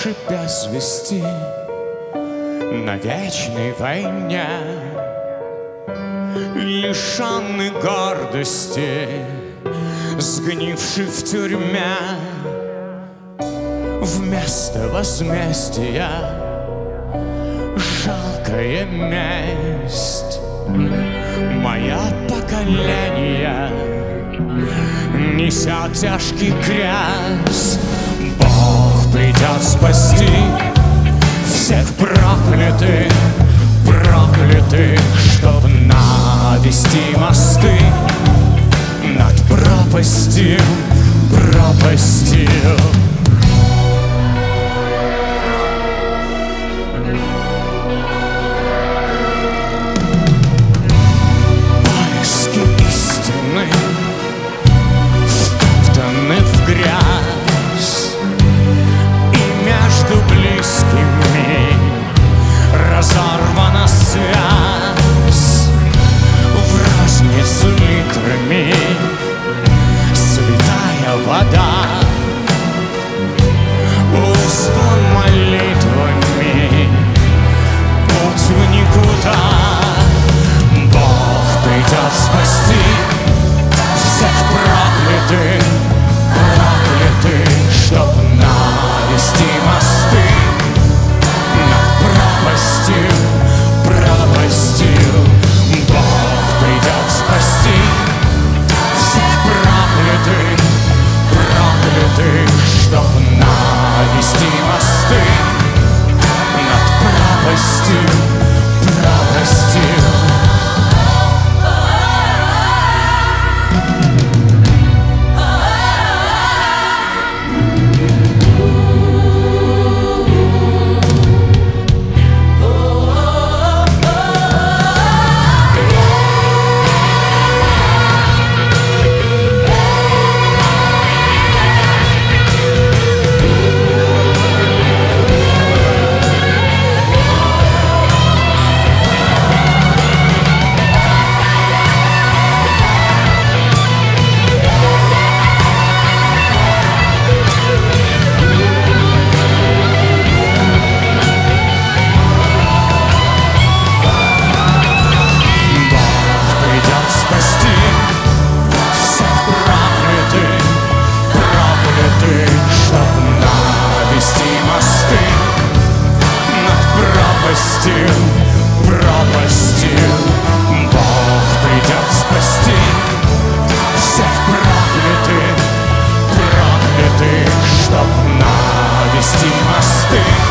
шипя звезди на вечной войне, лишенный гордости, сгнивший в тюрьме. Вместо возмездия жалкая месть. Мое поколение несет тяжкий крест. Бог придет спасти всех проклятых, чтоб навести мосты над пропастью. Поиски истины втоптаны в грязь, и между близкими разорвана связь. В розницу литрами святая вода, устлан молитвами путь в никуда. Бог придет спасти всех проклятых, чтоб навести мосты над пропастью. Бог придет спасти всех проклятых, чтоб навести мосты над пропастью. Пропастью. Бог придет спасти всех проклятых, чтоб навести мосты